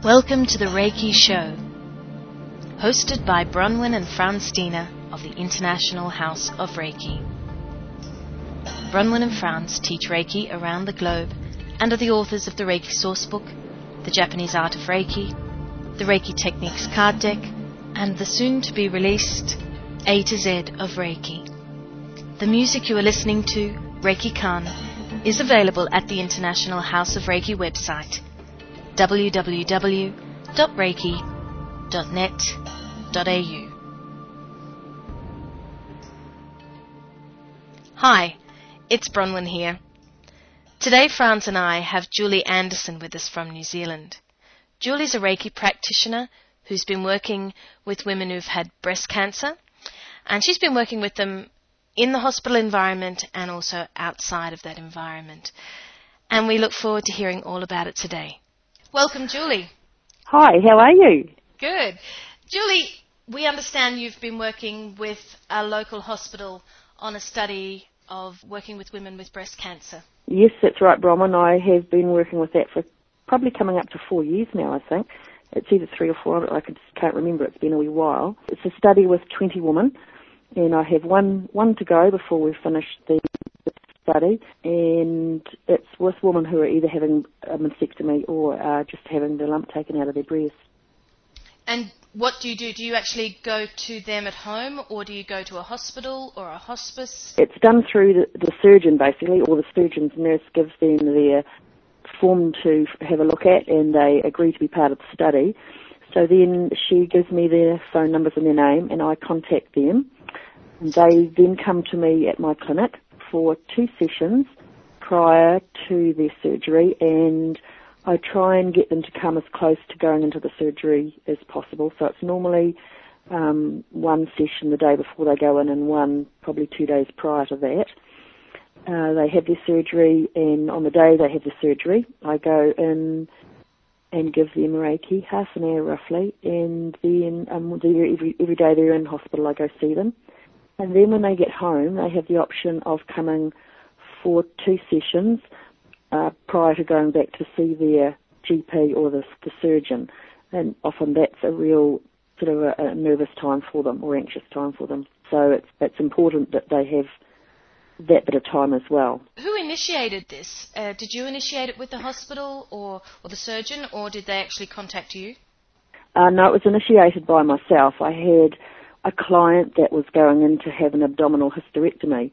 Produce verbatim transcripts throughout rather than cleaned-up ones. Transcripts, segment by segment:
Welcome to the Reiki Show, hosted by Bronwyn and Franz Diener of the International House of Reiki. Bronwyn and Franz teach Reiki around the globe and are the authors of the Reiki Sourcebook, the Japanese Art of Reiki, the Reiki Techniques card deck, and the soon-to-be-released A to Z of Reiki. The music you are listening to, Reiki Kan, is available at the International House of Reiki website, w w w dot reiki dot net dot a u. Hi, it's Bronwyn here. Today Franz and I have Julie Anderson with us from New Zealand. Julie's a Reiki practitioner who's been working with women who've had breast cancer, and she's been working with them in the hospital environment and also outside of that environment. And we look forward to hearing all about it today. Welcome, Julie. Hi, how are you? Good. Julie, we understand you've been working with a local hospital on a study of working with women with breast cancer. Yes, that's right, Bronwyn. I have been working with that for probably coming up to four years now, I think. It's either three or four, I just can't remember. It's been a wee while. It's a study with twenty women, and I have one, one to go before we finish the study, and it's with women who are either having a mastectomy or are just having the lump taken out of their breast. And what do you do? Do you actually go to them at home, or do you go to a hospital or a hospice? It's done through the, the surgeon, basically, or the surgeon's nurse gives them their form to have a look at, and they agree to be part of the study. So then she gives me their phone numbers and their name, and I contact them. And they then come to me at my clinic for two sessions prior to their surgery, and I try and get them to come as close to going into the surgery as possible. So it's normally um, one session the day before they go in and one probably two days prior to that. Uh, they have their surgery, and on the day they have the surgery, I go in and give them Reiki, half an hour roughly, and then um, every, every day they're in hospital I go see them. And then when they get home, they have the option of coming for two sessions uh, prior to going back to see their G P or the, the surgeon. And often that's a real sort of a, a nervous time for them or anxious time for them. So it's, it's important that they have that bit of time as well. Who initiated this? Uh, did you initiate it with the hospital or, or the surgeon, or did they actually contact you? Uh, no, it was initiated by myself. I had a client that was going in to have an abdominal hysterectomy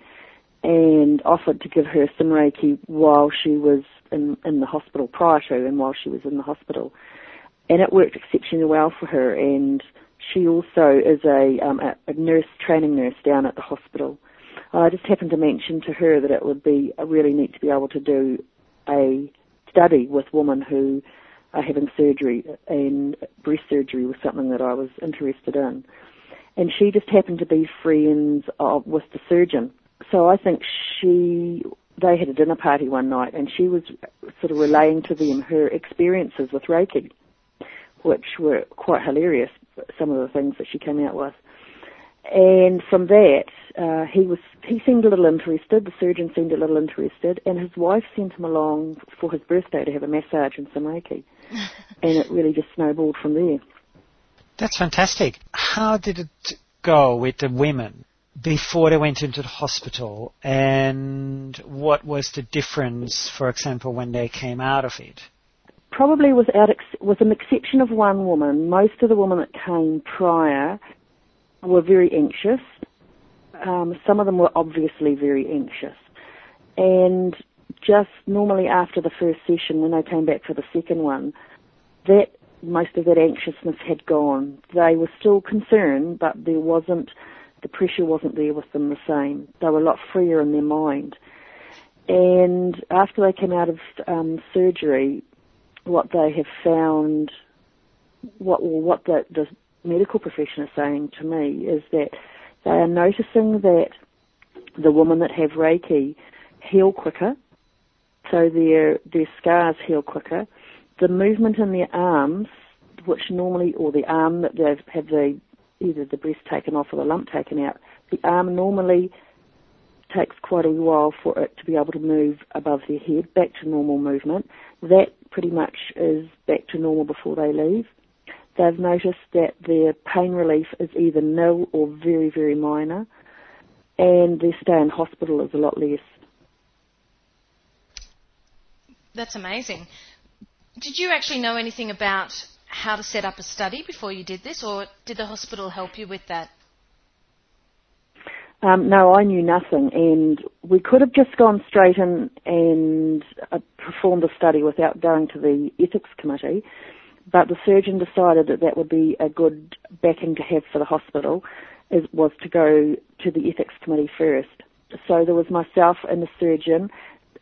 and offered to give her some Reiki while she was in, in the hospital prior to and while she was in the hospital. And it worked exceptionally well for her, and she also is a, um, a, a nurse, training nurse down at the hospital. I just happened to mention to her that it would be really neat to be able to do a study with women who are having surgery, and breast surgery was something that I was interested in. And she just happened to be friends of, with the surgeon. So I think she, they had a dinner party one night, and she was sort of relaying to them her experiences with Reiki, which were quite hilarious, some of the things that she came out with. And from that, uh, he was he seemed a little interested, the surgeon seemed a little interested, and his wife sent him along for his birthday to have a massage and some Reiki. And it really just snowballed from there. That's fantastic. How did it go with the women before they went into the hospital, and what was the difference, for example, when they came out of it? Probably without ex- with an exception of one woman, most of the women that came prior were very anxious. Um, some of them were obviously very anxious. And just normally after the first session, when they came back for the second one, that most of that anxiousness had gone. They were still concerned, but there wasn't, the pressure wasn't there with them the same. They were a lot freer in their mind. And after they came out of um, surgery, what they have found, what what the, the medical profession is saying to me is that they are noticing that the women that have Reiki heal quicker, so their their scars heal quicker. The movement in their arms, which normally, or the arm that they've had the, either the breast taken off or the lump taken out, the arm normally takes quite a while for it to be able to move above their head, back to normal movement. That pretty much is back to normal before they leave. They've noticed that their pain relief is either nil or very, very minor, and their stay in hospital is a lot less. That's amazing. Did you actually know anything about how to set up a study before you did this, or did the hospital help you with that? Um, no, I knew nothing, and we could have just gone straight in and uh, performed the study without going to the ethics committee, but the surgeon decided that that would be a good backing to have for the hospital, is, was to go to the ethics committee first. So there was myself and the surgeon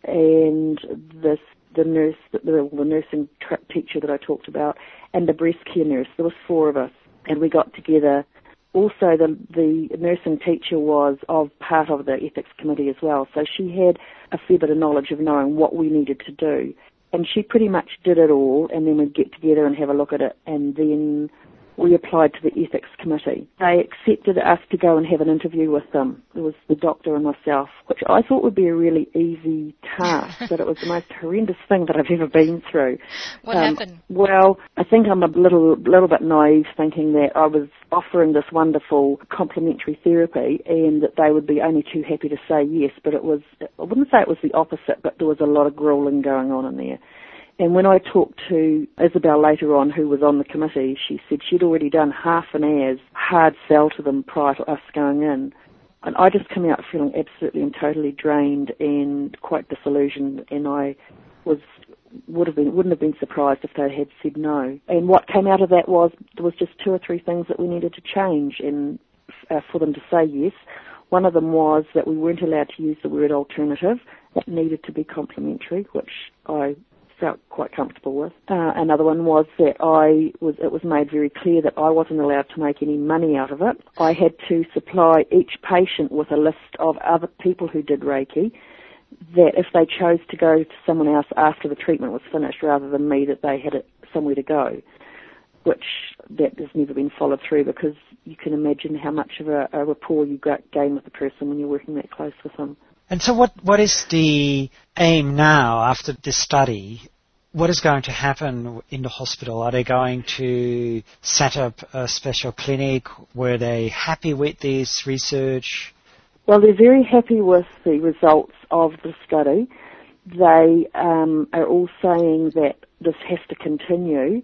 and this, the nurse, the, the nursing tra- teacher that I talked about, and the breast care nurse. There was four of us, and we got together. Also, the, the nursing teacher was of part of the ethics committee as well, so she had a fair bit of knowledge of knowing what we needed to do. And she pretty much did it all, and then we'd get together and have a look at it, and then we applied to the ethics committee. They accepted us to go and have an interview with them. It was the doctor and myself, which I thought would be a really easy task, but it was the most horrendous thing that I've ever been through. What um, happened? Well, I think I'm a little, little bit naive thinking that I was offering this wonderful complementary therapy and that they would be only too happy to say yes, but it was, I wouldn't say it was the opposite, but there was a lot of grueling going on in there. And when I talked to Isabel later on, who was on the committee, she said she'd already done half an hour's hard sell to them prior to us going in. And I just came out feeling absolutely and totally drained and quite disillusioned, and I was would have been wouldn't have been surprised if they had said no. And what came out of that was there was just two or three things that we needed to change and uh, for them to say yes. One of them was that we weren't allowed to use the word alternative. It needed to be complementary, which I felt quite comfortable with. Uh, another one was that I was, it was made very clear that I wasn't allowed to make any money out of it. I had to supply each patient with a list of other people who did Reiki, that if they chose to go to someone else after the treatment was finished rather than me, that they had it somewhere to go, which that has never been followed through, because you can imagine how much of a, a rapport you gain with the person when you're working that close with them. And so what, what is the aim now after this study? What is going to happen in the hospital? Are they going to set up a special clinic? Were they happy with this research? Well, they're very happy with the results of the study. They um, are all saying that this has to continue,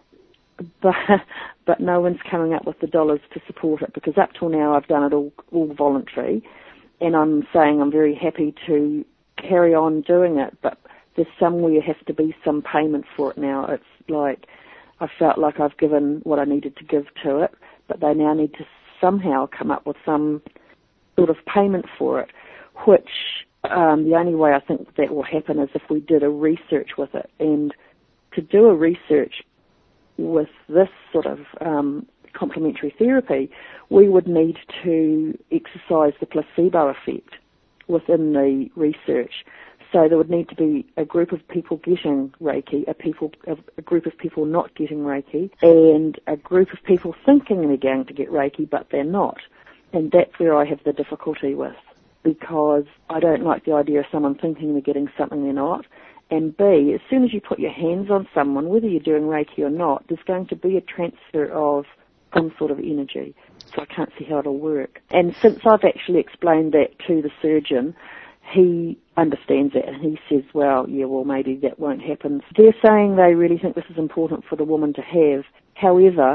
but, but no one's coming up with the dollars to support it, because up till now I've done it all, all voluntary. And I'm saying I'm very happy to carry on doing it, but there's somewhere has to be some payment for it now. It's like I felt like I've given what I needed to give to it, but they now need to somehow come up with some sort of payment for it, which um, the only way I think that will happen is if we did a research with it. And to do a research with this sort of um, complementary therapy, we would need to exercise the placebo effect within the research. So there would need to be a group of people getting Reiki, a people, a group of people not getting Reiki, and a group of people thinking they're going to get Reiki, but they're not. And that's where I have the difficulty with, because I don't like the idea of someone thinking they're getting something they're not. And B, as soon as you put your hands on someone, whether you're doing Reiki or not, there's going to be a transfer of some sort of energy. So I can't see how it'll work. And since I've actually explained that to the surgeon, he understands it, and he says, well, yeah, well, maybe that won't happen. They're saying they really think this is important for the woman to have. However,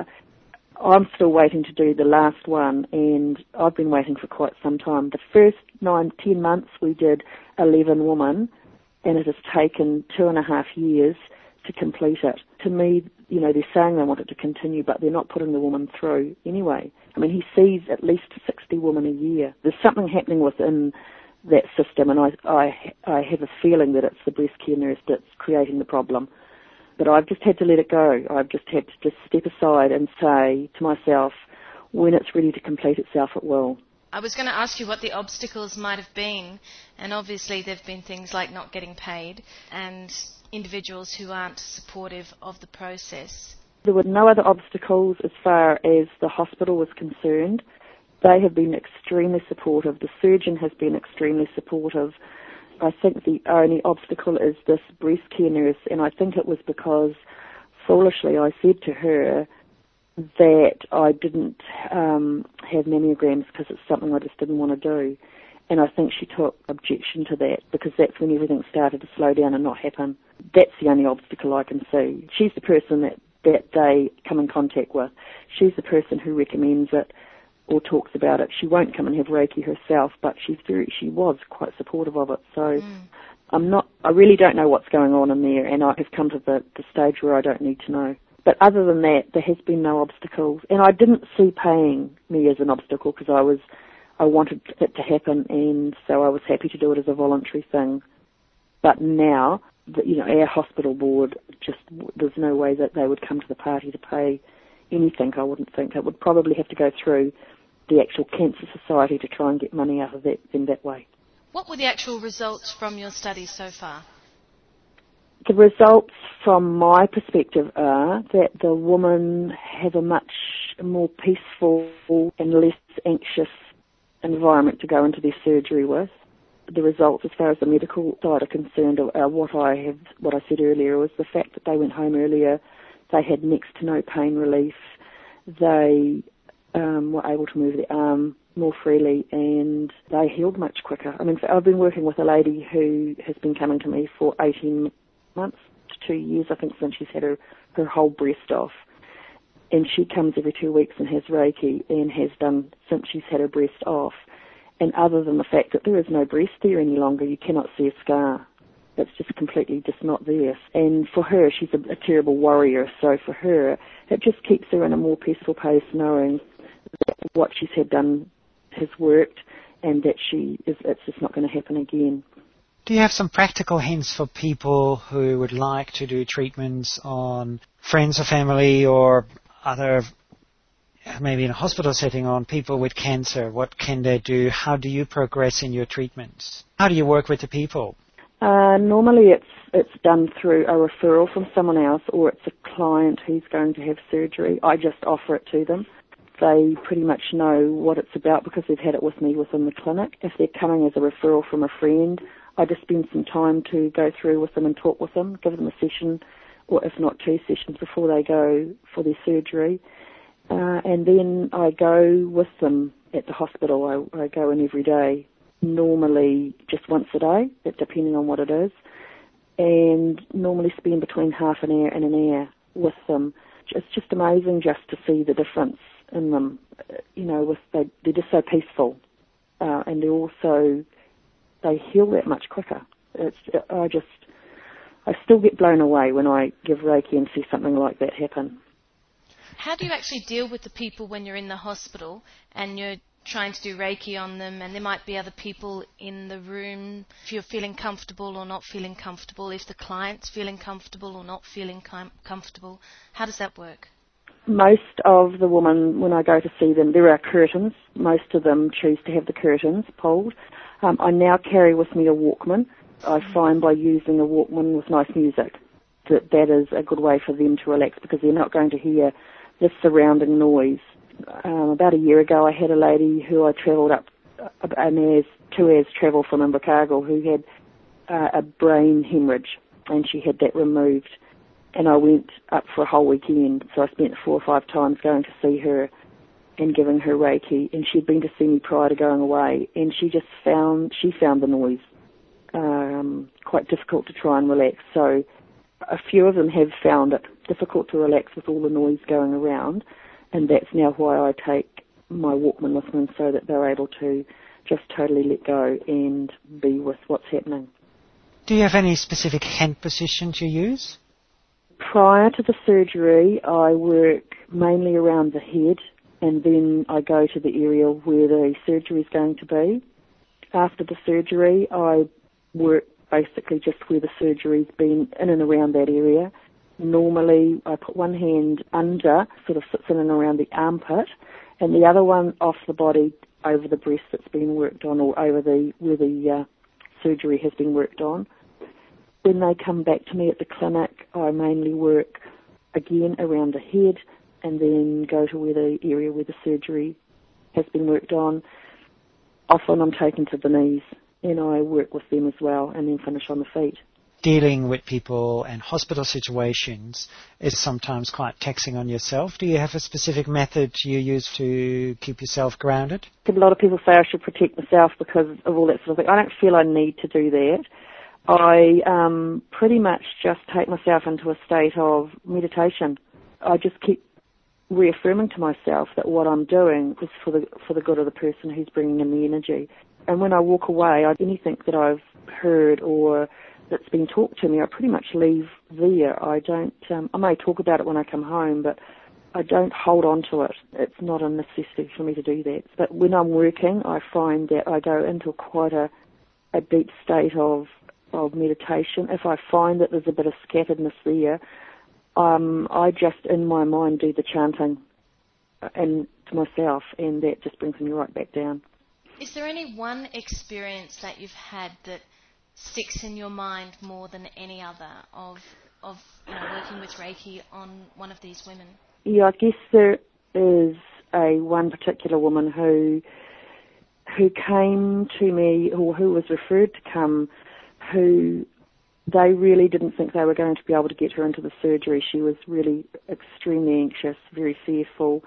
I'm still waiting to do the last one, and I've been waiting for quite some time. The first nine, ten months we did eleven women, and it has taken two and a half years to complete it. To me, you know, they're saying they want it to continue, but they're not putting the woman through anyway. I mean, he sees at least sixty women a year. There's something happening within that system, and I, I, I have a feeling that it's the breast care nurse that's creating the problem. But I've just had to let it go. I've just had to just step aside and say to myself, when it's ready to complete itself, it will. I was going to ask you what the obstacles might have been, and obviously there have been things like not getting paid and individuals who aren't supportive of the process. There were no other obstacles as far as the hospital was concerned. They have been extremely supportive. The surgeon has been extremely supportive. I think the only obstacle is this breast care nurse, and I think it was because, foolishly, I said to her that I didn't um, have mammograms because it's something I just didn't want to do. And I think she took objection to that because that's when everything started to slow down and not happen. That's the only obstacle I can see. She's the person that, that they come in contact with. She's the person who recommends it or talks about it. She won't come and have Reiki herself, but she's very, she was quite supportive of it. So mm. I'm not, I really don't know what's going on in there, and I have come to the, the stage where I don't need to know. But other than that, there has been no obstacles. And I didn't see paying me as an obstacle because I was, I wanted it to happen, and so I was happy to do it as a voluntary thing. But now, the, you know, our hospital board, just, there's no way that they would come to the party to pay anything, I wouldn't think. It would probably have to go through the actual Cancer Society to try and get money out of that in that way. What were the actual results from your study so far? The results from my perspective are that the women have a much more peaceful and less anxious environment to go into their surgery with. The results as far as the medical side are concerned are what I have, what I said earlier, was the fact that they went home earlier, they had next to no pain relief, they um, were able to move their arm more freely, and they healed much quicker. I mean, I've been working with a lady who has been coming to me for eighteen months to two years, I think, since she's had her, her whole breast off. And she comes every two weeks and has Reiki, and has done since she's had her breast off. And other than the fact that there is no breast there any longer, you cannot see a scar. It's just completely just not there. And for her, she's a, a terrible worrier, so for her, it just keeps her in a more peaceful pace, knowing that what she's had done has worked, and that she is, it's just not going to happen again. Do you have some practical hints for people who would like to do treatments on friends or family or other, maybe in a hospital setting, on people with cancer? What can they do? How do you progress in your treatments? How do you work with the people? Uh, normally it's it's done through a referral from someone else, or it's a client who's going to have surgery. I just offer it to them. They pretty much know what it's about because they've had it with me within the clinic. If they're coming as a referral from a friend, I just spend some time to go through with them and talk with them, give them a session, or if not two sessions before they go for their surgery. Uh, and then I go with them at the hospital. I, I go in every day, normally just once a day, depending on what it is, and normally spend between half an hour and an hour with them. It's just amazing just to see the difference in them. You know, with they, they're just so peaceful, uh, and they're also, they heal that much quicker. It's, I just, I still get blown away when I give Reiki and see something like that happen. How do you actually deal with the people when you're in the hospital and you're trying to do Reiki on them, and there might be other people in the room, if you're feeling comfortable or not feeling comfortable, if the client's feeling comfortable or not feeling com- comfortable? How does that work? Most of the women, when I go to see them, there are curtains. Most of them choose to have the curtains pulled. Um, I now carry with me a Walkman. I find by using a Walkman with nice music that that is a good way for them to relax, because they're not going to hear the surrounding noise. Um, about a year ago, I had a lady who I travelled up an hour's, two hours travel from Invercargill, who had uh, a brain hemorrhage, and she had that removed. And I went up for a whole weekend, so I spent four or five times going to see her and giving her Reiki. And she'd been to see me prior to going away, and she just found she found the noise um, quite difficult to try and relax. So a few of them have found it difficult to relax with all the noise going around. And that's now why I take my Walkman with them, so that they're able to just totally let go and be with what's happening. Do you have any specific hand positions you use? Prior to the surgery, I work mainly around the head, and then I go to the area where the surgery is going to be. After the surgery, I work basically just where the surgery's been, in and around that area. Normally, I put one hand under, sort of sits in and around the armpit, and the other one off the body over the breast that's been worked on, or over the where the uh, surgery has been worked on. When they come back to me at the clinic, I mainly work again around the head, and then go to where the area where the surgery has been worked on. Often I'm taken to the knees and I work with them as well, and then finish on the feet. Dealing with people and hospital situations is sometimes quite taxing on yourself. Do you have a specific method you use to keep yourself grounded? A lot of people say I should protect myself because of all that sort of thing. I don't feel I need to do that. I um, pretty much just take myself into a state of meditation. I just keep reaffirming to myself that what I'm doing is for the for the good of the person who's bringing in the energy. And when I walk away, I, anything that I've heard or that's been talked to me, I pretty much leave there. I don't, um, I may talk about it when I come home, but I don't hold on to it. It's not a necessity for me to do that. But when I'm working, I find that I go into quite a, a deep state of, of meditation. If I find that there's a bit of scatteredness there, um, I just, in my mind, do the chanting and to myself, and that just brings me right back down. Is there any one experience that you've had that sticks in your mind more than any other of of you know, working with Reiki on one of these women? Yeah, I guess there is a one particular woman who who came to me, or who was referred to come, who they really didn't think they were going to be able to get her into the surgery. She was really extremely anxious, very fearful,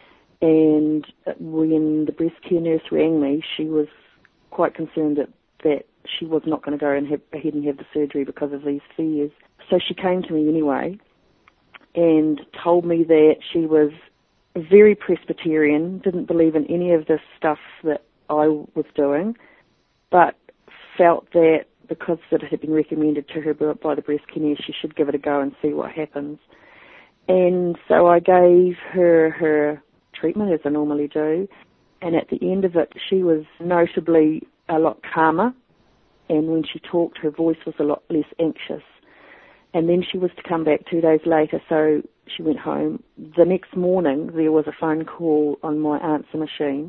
and when the breast care nurse rang me, she was quite concerned that, that she was not going to go and have, ahead and have the surgery because of these fears. So she came to me anyway and told me that she was very Presbyterian, didn't believe in any of this stuff that I was doing, but felt that because it had been recommended to her by the breast care nurse, she should give it a go and see what happens. And so I gave her her treatment, as I normally do, and at the end of it, she was notably a lot calmer, and when she talked, her voice was a lot less anxious. And then she was to come back two days later, so she went home. The next morning, there was a phone call on my answer machine,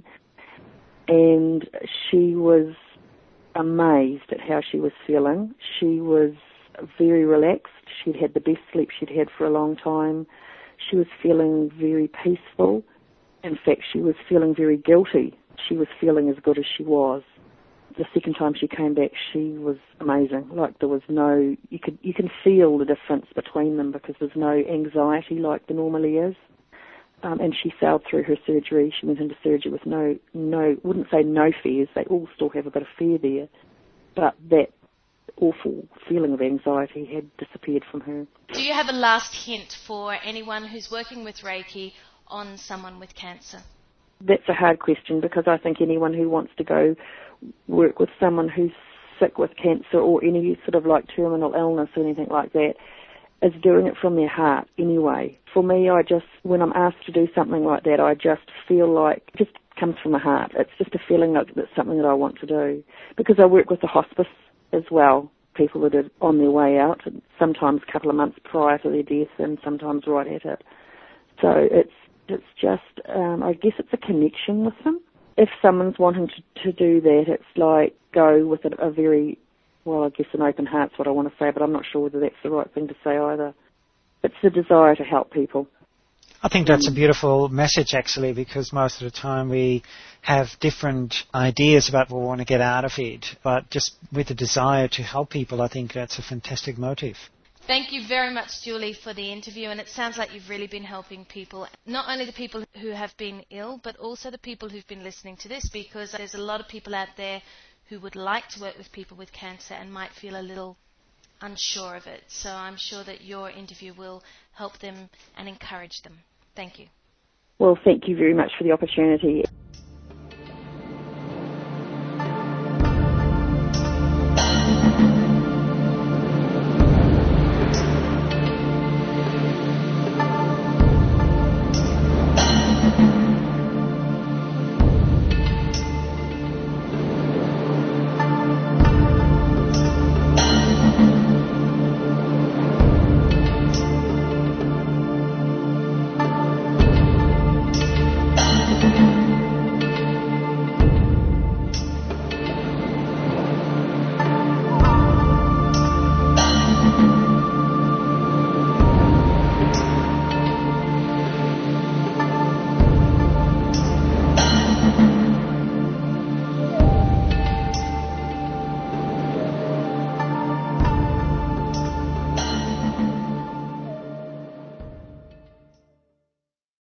and she was amazed at how she was feeling. She was very relaxed. She'd had the best sleep she'd had for a long time. She was feeling very peaceful. In fact, she was feeling very guilty. She was feeling as good as she was. The second time she came back, she was amazing. Like there was no, you could you can feel the difference between them because there's no anxiety like there normally is. Um, and she sailed through her surgery. She went into surgery with no, no, wouldn't say no fears. They all still have a bit of fear there, but that awful feeling of anxiety had disappeared from her. Do you have a last hint for anyone who's working with Reiki on someone with cancer? That's a hard question because I think anyone who wants to go work with someone who's sick with cancer or any sort of like terminal illness or anything like that is doing it from their heart anyway. For me, I just, when I'm asked to do something like that, I just feel like it just comes from the heart. It's just a feeling like it's something that I want to do. Because I work with the hospice as well, people that are on their way out, sometimes a couple of months prior to their death and sometimes right at it. So it's it's just, um, I guess it's a connection with them. If someone's wanting to, to do that, it's like go with a, a very, well, I guess an open heart's what I want to say, but I'm not sure whether that's the right thing to say either. It's the desire to help people. I think that's a beautiful message, actually, because most of the time we have different ideas about what we want to get out of it, but just with the desire to help people, I think that's a fantastic motive. Thank you very much, Julie, for the interview, and it sounds like you've really been helping people, not only the people who have been ill, but also the people who've been listening to this, because there's a lot of people out there who would like to work with people with cancer and might feel a little unsure of it. So I'm sure that your interview will help them and encourage them. Thank you. Well, thank you very much for the opportunity.